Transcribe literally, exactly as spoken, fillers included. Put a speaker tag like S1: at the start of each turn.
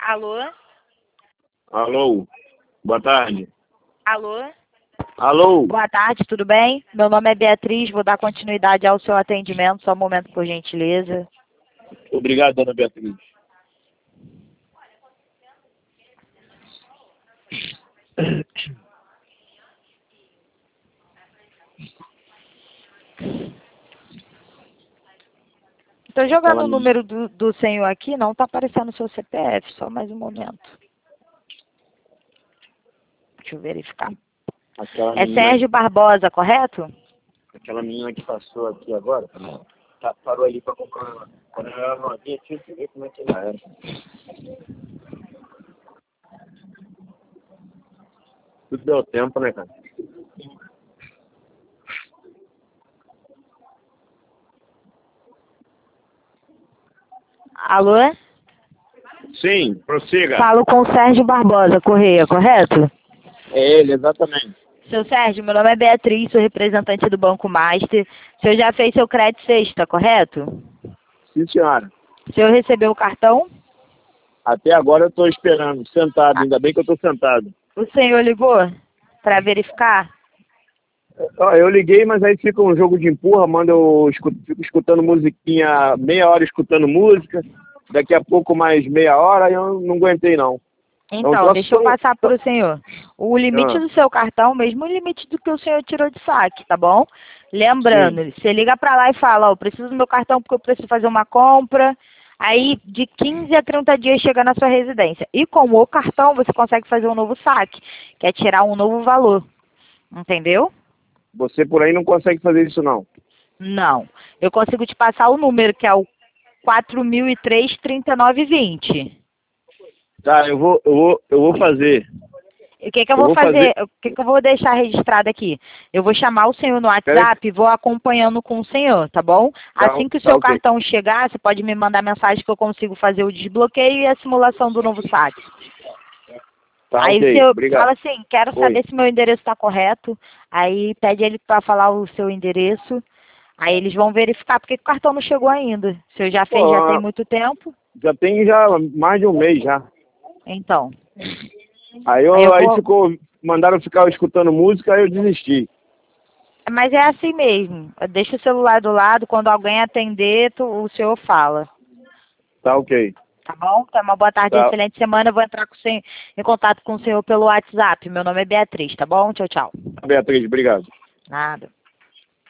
S1: Alô?
S2: Alô, boa tarde.
S1: Alô?
S2: Alô,
S1: Boa tarde, tudo bem? Meu nome é Beatriz, vou dar continuidade ao seu atendimento, só um momento, por gentileza.
S2: obrigado, dona Beatriz.
S1: Estou jogando
S2: Aquela
S1: o número do, do senhor aqui, não está aparecendo o seu C P F, só mais um momento. Deixa eu verificar.
S2: Aquela
S1: É
S2: menina,
S1: Sérgio Barbosa, correto?
S2: aquela menina que passou aqui agora, tá, parou ali para comprar uma. Quando ela era novinha, tinha que ver como é que ela era. Tudo deu tempo, né, cara?
S1: Alô?
S2: Sim, prossiga.
S1: Falo com o Sérgio Barbosa Correia, correto?
S2: É ele, exatamente.
S1: Seu Sérgio, meu nome é Beatriz, sou representante do Banco Master. O senhor já fez seu crédito sexta, correto?
S2: Sim, senhora.
S1: O senhor recebeu o cartão?
S2: Até agora eu estou esperando, sentado.
S1: Ah,
S2: Ainda bem que eu estou sentado.
S1: o senhor ligou para verificar?
S2: Ó, eu liguei, mas aí fica um jogo de empurra, manda eu escu- fico escutando musiquinha, meia hora escutando música, daqui a pouco mais meia hora, aí eu não aguentei não. É um
S1: Então,
S2: troço
S1: deixa eu
S2: tão-
S1: passar para o senhor. O limite
S2: Ah,
S1: do seu cartão, mesmo o limite do que o senhor tirou de saque, tá bom? Lembrando,
S2: sim,
S1: você liga para lá e fala, ó, eu preciso do meu cartão porque eu preciso fazer uma compra. Aí, de quinze a trinta dias chega na sua residência. E com o cartão, você consegue fazer um novo saque, que é tirar um novo valor. Entendeu?
S2: você por aí não consegue fazer isso não.
S1: Não. Eu consigo te passar o número, que é o quatro mil e três, trinta e nove vinte.
S2: Tá, eu vou, eu vou, eu vou fazer.
S1: E o que que eu
S2: Eu
S1: vou
S2: vou fazer.
S1: fazer? O que que eu vou deixar registrado aqui? Eu vou chamar o senhor no
S2: Peraí,
S1: WhatsApp e vou acompanhando com o senhor, tá bom?
S2: tá,
S1: Assim que o
S2: tá
S1: seu
S2: ok.
S1: cartão chegar, você pode me mandar mensagem que eu consigo fazer o desbloqueio e a simulação do novo saque.
S2: Tá
S1: Aí o
S2: ok,
S1: senhor
S2: obrigado.
S1: fala assim, quero
S2: Oi.
S1: saber se meu endereço está correto. Aí pede ele para falar o seu endereço. Aí eles vão verificar porque que o cartão não chegou ainda. O senhor já fez, já tem
S2: Pô,
S1: muito tempo.
S2: já tem já mais de um mês já.
S1: Então,
S2: Aí,
S1: aí eu
S2: eu, aí
S1: vou...
S2: ficou, mandaram ficar escutando música, aí eu desisti.
S1: Mas é assim mesmo. Deixa o celular do lado, quando alguém atender, tu- o senhor fala.
S2: Tá ok.
S1: Tá bom? Então, uma boa tarde,
S2: Tá.
S1: excelente semana. Eu vou entrar com o senhor, em contato com o senhor pelo WhatsApp. Meu nome é Beatriz, tá bom? Tchau, tchau.
S2: Beatriz, obrigado.
S1: Nada.